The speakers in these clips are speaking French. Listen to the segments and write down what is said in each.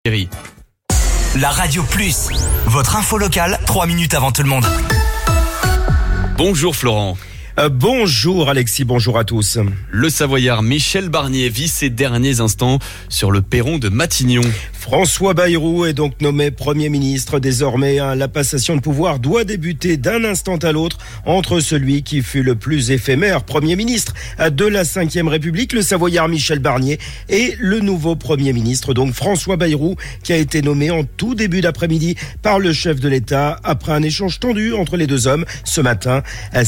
La Radio Plus, votre info locale, 3 minutes avant tout le monde. Bonjour Florent. Bonjour Alexis, bonjour à tous. Le Savoyard Michel Barnier vit ses derniers instants sur le perron de Matignon. François Bayrou est donc nommé Premier ministre. Désormais, la passation de pouvoir doit débuter d'un instant à l'autre entre celui qui fut le plus éphémère Premier ministre de la Ve République, le Savoyard Michel Barnier, et le nouveau Premier ministre, donc François Bayrou, qui a été nommé en tout début d'après-midi par le chef de l'État après un échange tendu entre les deux hommes. Ce matin,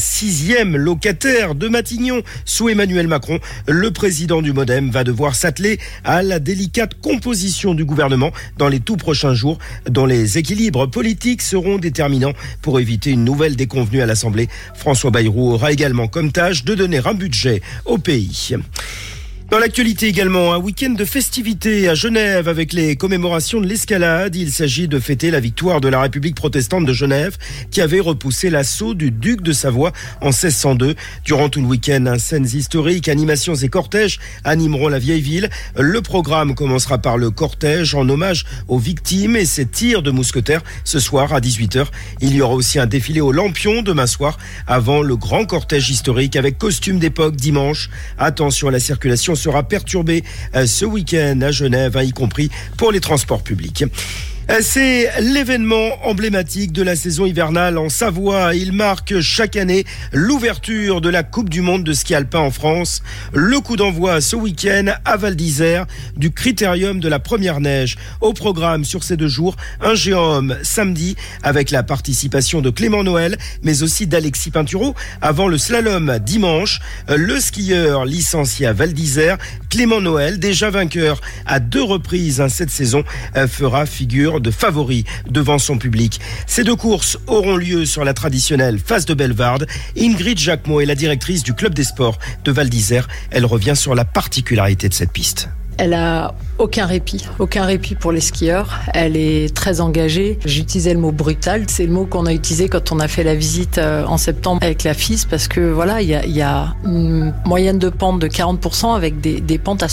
6e locataire de Matignon sous Emmanuel Macron, le président du MoDem va devoir s'atteler à la délicate composition du gouvernement dans les tout prochains jours, dont les équilibres politiques seront déterminants pour éviter une nouvelle déconvenue à l'Assemblée. François Bayrou aura également comme tâche de donner un budget au pays. Dans l'actualité également, un week-end de festivités à Genève avec les commémorations de l'escalade. Il s'agit de fêter la victoire de la République protestante de Genève qui avait repoussé l'assaut du duc de Savoie en 1602. Durant tout le week-end, scènes historiques, animations et cortèges animeront la vieille ville. Le programme commencera par le cortège en hommage aux victimes et ses tirs de mousquetaires ce soir à 18h. Il y aura aussi un défilé aux lampions demain soir avant le grand cortège historique avec costume d'époque dimanche. Attention, la circulation sera perturbé ce week-end à Genève, y compris pour les transports publics. C'est l'événement emblématique de la saison hivernale en Savoie. Il marque chaque année l'ouverture de la Coupe du Monde de ski alpin en France. Le coup d'envoi ce week-end à Val d'Isère du Critérium de la première neige. Au programme sur ces 2 jours, un géant samedi avec la participation de Clément Noël, mais aussi d'Alexis Pinturault. Avant le slalom dimanche, le skieur licencié à Val d'Isère, Clément Noël, déjà vainqueur à 2 reprises cette saison, fera figure de favori devant son public. Ces 2 courses auront lieu sur la traditionnelle face de Bellevarde. Ingrid Jacquemot est la directrice du club des sports de Val d'Isère. Elle revient sur la particularité de cette piste. Elle a aucun répit pour les skieurs. Elle est très engagée. J'utilisais le mot brutal. C'est le mot qu'on a utilisé quand on a fait la visite en septembre avec la FIS parce que voilà, il y a une moyenne de pente de 40% avec des pentes à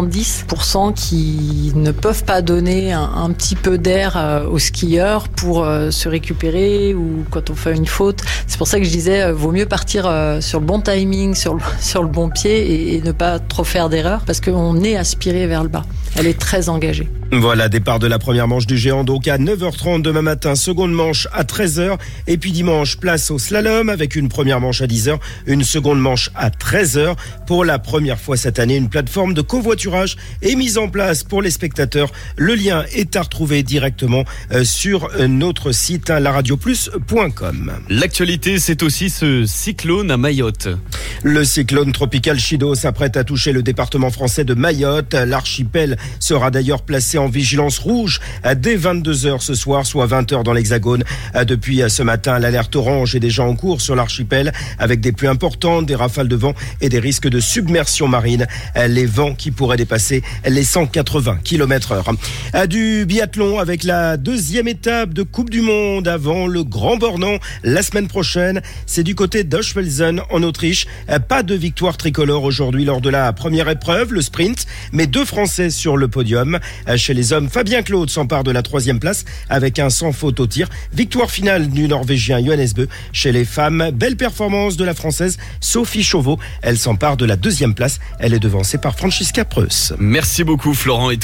70% qui ne peuvent pas donner un petit peu d'air aux skieurs pour se récupérer ou quand on fait une faute. C'est pour ça que je disais, vaut mieux partir sur le bon timing, sur le bon pied et ne pas trop faire d'erreurs parce qu'on est aspiré vers le bas. Elle est très engagée. Voilà, départ de la première manche du géant donc à 9h30 demain matin, seconde manche à 13h et puis dimanche, place au slalom avec une première manche à 10h, une seconde manche à 13h. Pour la première fois cette année, une plateforme de covoiturage est mise en place pour les spectateurs. Le lien est à retrouver directement sur notre site laradioplus.com. L'actualité, c'est aussi ce cyclone à Mayotte. Le cyclone tropical Chido s'apprête à toucher le département français de Mayotte. L'archipel sera d'ailleurs placé en vigilance rouge dès 22h ce soir, soit 20h dans l'Hexagone. Depuis ce matin, l'alerte orange est déjà en cours sur l'archipel avec des pluies importantes, des rafales de vent et des risques de submersion marine. Les vents qui pourraient dépasser les 180 km/h. Du biathlon avec la 2e étape de Coupe du Monde avant le Grand Bornand la semaine prochaine. C'est du côté d'Oschwelzen en Autriche. Pas de victoire tricolore aujourd'hui lors de la première épreuve, le sprint, mais 2 Français sur le podium. Chez les hommes, Fabien Claude s'empare de la 3e place avec un sans faute au tir. Victoire finale du Norvégien Johannes Bø. Chez les femmes, belle performance de la Française Sophie Chauveau. Elle s'empare de la 2e place. Elle est devancée par Franziska Preuss. Merci beaucoup Florent.